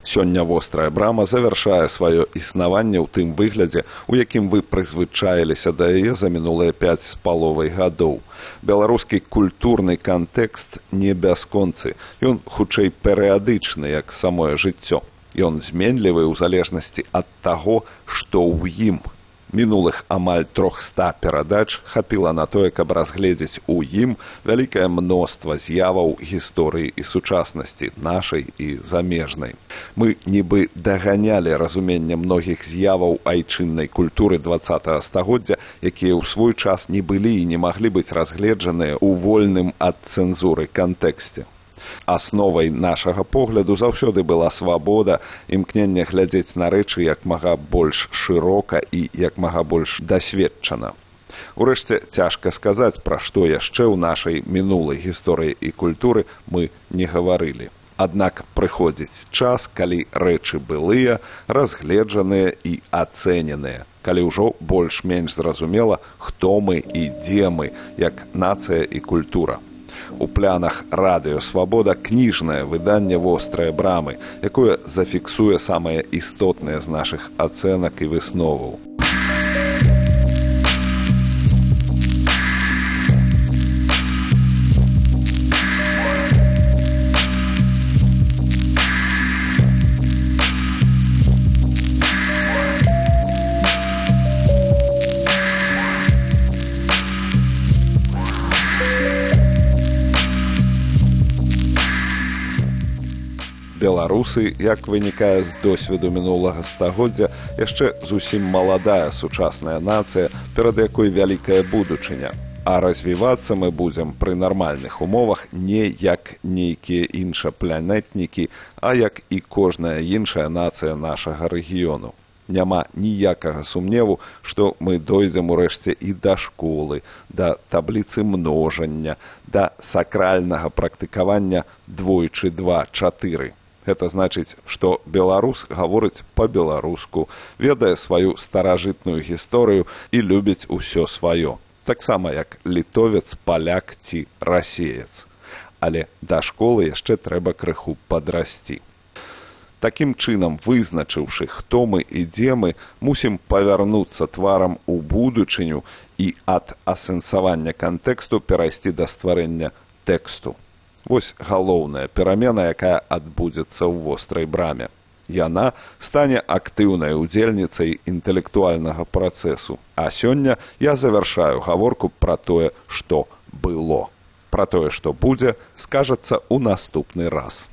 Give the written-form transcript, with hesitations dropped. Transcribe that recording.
Сёння вострая брама завяршае сваё існаванне ў тым выглядзе, у якім вы прызвычаіліся да яе за мінулыя 5,5 гадоў. Беларускі культурны кантэкст не бясконцы. Ён хутчэй перыядычны, як самое жыццё. Ён зменлівы ў залежнасці ад таго, што ў ім. Мінулых амаль 300 перадач хапіла на тое, каб разгледзець у ім вялікае мноства з'яваў гісторыі і сучаснасці, нашай і замежнай. Мы нібы даганялі разуменне многіх з'яваў айчыннай культуры 20-го стагоддзя, якія ў свой час не былі і не маглі быць разгледжаныя ў вольным ад цэнзуры кантэксце. Асновай нашага погляду заўсёды была свабода, імкненне глядзець на рэчы як мага больш шырока і як мага больш дасведчана. Урэшце, цяжка сказаць, пра што яшчэ ў нашай мінулай гісторыі і культуры мы не гаварылі. Аднак прыходзіць час, калі рэчы былыя, разгледжаныя і ацэненыя, калі ўжо больш-менш зразумела, хто мы і дзе мы, як нацыя і культура. У планах радыё «Свабода» кніжнае выданне «Вострыя брамы», якое зафіксуе самыя істотныя з нашых ацэнак і высноваў. Беларусы, як вынікае з досведу мінулага стагоддзя, яшчэ зусім маладая сучасная нацыя, перад якой вялікая будучыня. А развівацца мы будзем пры нармальных умовах не як нейкія іншапланетнікі, а як і кожная іншая нацыя нашага рэгіёну. Няма ніякага сумневу, што мы дойдзем урэшце і да школы, да табліцы множання, да сакральнага практыкавання 2x2=4. Гэта значыць, што беларус гаворыць па-беларуску, ведае сваю старажытную гісторыю і любіць усё сваё. Таксама як літовец, паляк ці расеец. Але да школы яшчэ трэба крыху падрасці. Такім чынам, вызначыўшы, хто мы і дзе мы, мусім павярнуцца тварам у будучыню і ад асэнсавання кантэксту перайсці да стварэння тэксту. Вось галоўная перамена, якая адбудзецца ў вострай браме. Яна стане актыўнай удзельніцай інтэлектуальнага працэсу. А сёння я завяршаю гаворку пра тое, што было. Пра тое, што будзе, скажацца ў наступны раз.